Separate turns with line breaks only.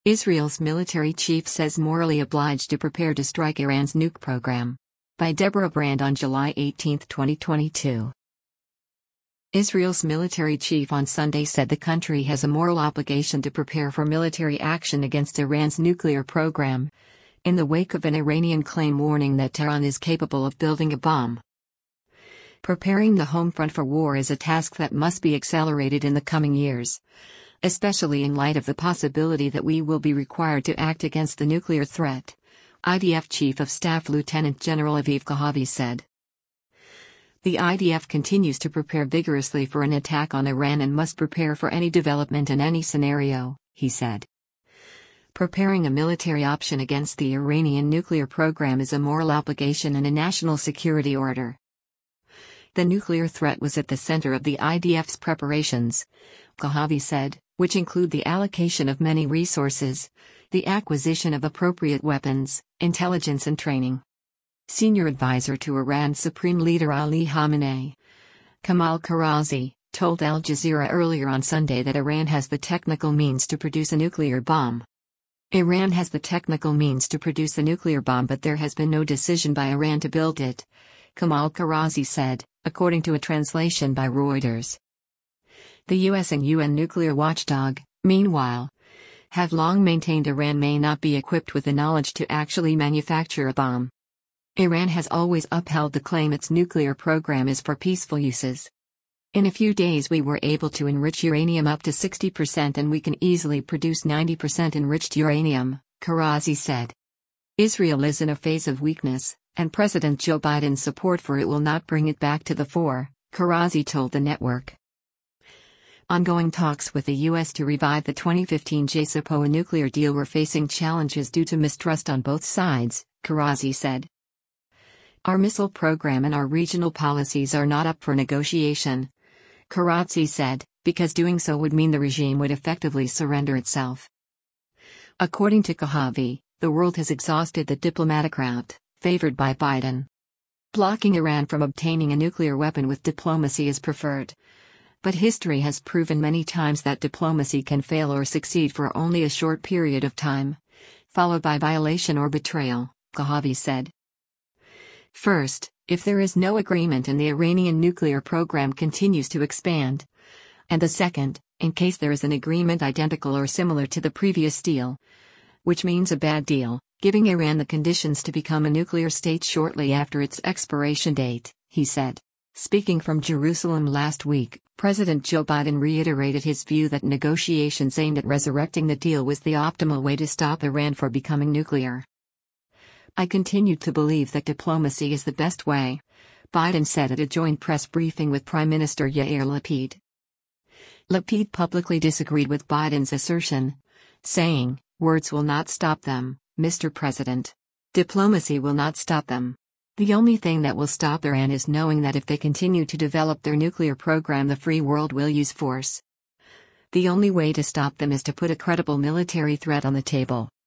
Israel's military chief says morally obliged to prepare to strike Iran's nuke program. By Deborah Brand on July 18, 2022. Israel's military chief on Sunday said the country has a moral obligation to prepare for military action against Iran's nuclear program, in the wake of an Iranian claim warning that Tehran is capable of building a bomb. Preparing the home front for war is a task that must be accelerated in the coming years, especially in light of the possibility that we will be required to act against the nuclear threat, IDF Chief of Staff Lieutenant General Aviv Kohavi said. The IDF continues to prepare vigorously for an attack on Iran and must prepare for any development in any scenario, he said. Preparing a military option against the Iranian nuclear program is a moral obligation and a national security order. The nuclear threat was at the center of the IDF's preparations, Kohavi said, which include the allocation of many resources, the acquisition of appropriate weapons, intelligence and training. Senior advisor to Iran's Supreme Leader Ali Khamenei, Kamal Karazi, told Al Jazeera earlier on Sunday that Iran has the technical means to produce a nuclear bomb. Iran has the technical means to produce a nuclear bomb, but there has been no decision by Iran to build it, Kamal Karazi said, according to a translation by Reuters. The US and UN nuclear watchdog, meanwhile, have long maintained Iran may not be equipped with the knowledge to actually manufacture a bomb. Iran has always upheld the claim its nuclear program is for peaceful uses. In a few days we were able to enrich uranium up to 60% and we can easily produce 90% enriched uranium, Karazi said. Israel is in a phase of weakness, and President Joe Biden's support for it will not bring it back to the fore, Karazi told the network. Ongoing talks with the U.S. to revive the 2015 JCPOA nuclear deal were facing challenges due to mistrust on both sides, Karazi said. Our missile program and our regional policies are not up for negotiation, Karazi said, because doing so would mean the regime would effectively surrender itself. According to Kohavi, the world has exhausted the diplomatic route favored by Biden. Blocking Iran from obtaining a nuclear weapon with diplomacy is preferred. But history has proven many times that diplomacy can fail or succeed for only a short period of time, followed by violation or betrayal, Kohavi said. First, if there is no agreement and the Iranian nuclear program continues to expand. And the second, in case there is an agreement identical or similar to the previous deal, which means a bad deal, giving Iran the conditions to become a nuclear state shortly after its expiration date, he said. Speaking from Jerusalem last week, President Joe Biden reiterated his view that negotiations aimed at resurrecting the deal was the optimal way to stop Iran from becoming nuclear. I continue to believe that diplomacy is the best way, Biden said at a joint press briefing with Prime Minister Yair Lapid. Lapid publicly disagreed with Biden's assertion, saying, "Words will not stop them, Mr. President. Diplomacy will not stop them. The only thing that will stop Iran is knowing that if they continue to develop their nuclear program, the free world will use force. The only way to stop them is to put a credible military threat on the table."